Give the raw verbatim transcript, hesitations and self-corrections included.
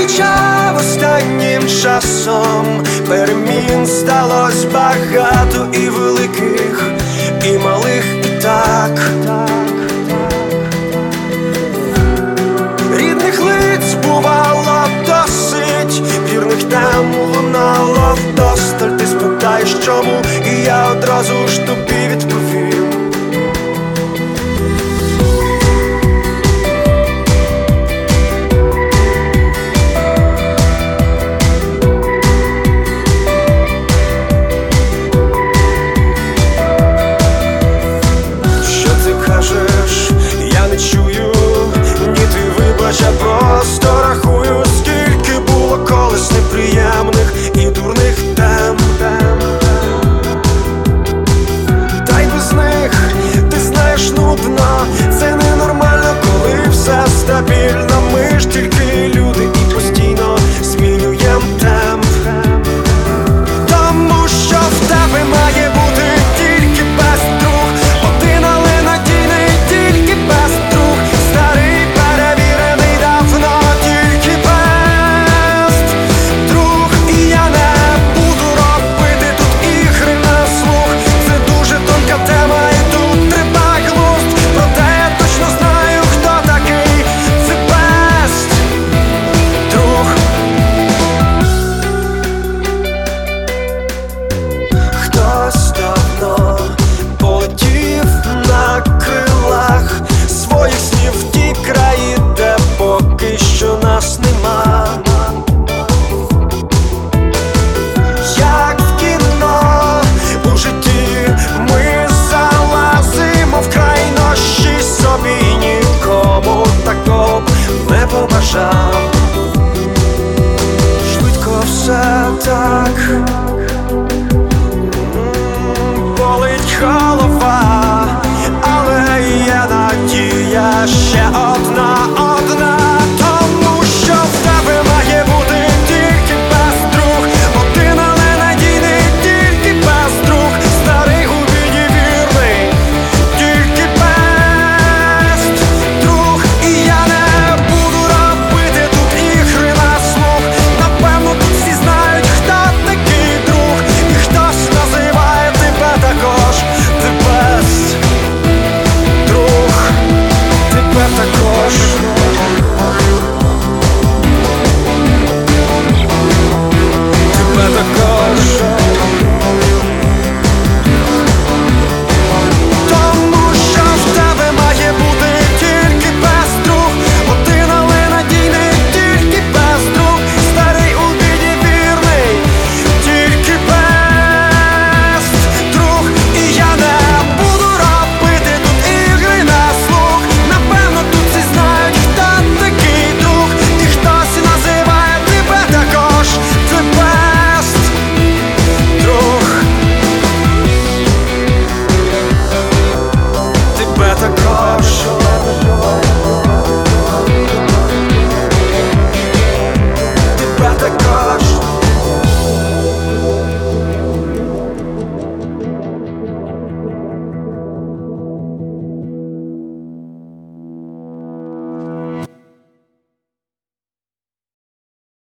помічав останнім часом, перемін сталось багато і великих, і малих, і так. Рідних лиць бувало досить, вірних тем лунало вдосталь. Ти спитаєш чому, і я одразу ж тобі відповім. Я не чую, ні ти вибач, я просто рахую, скільки було колись неприємних і дурних тем. Та й без них, ти знаєш, нудно. Це ненормально, коли все стабільно.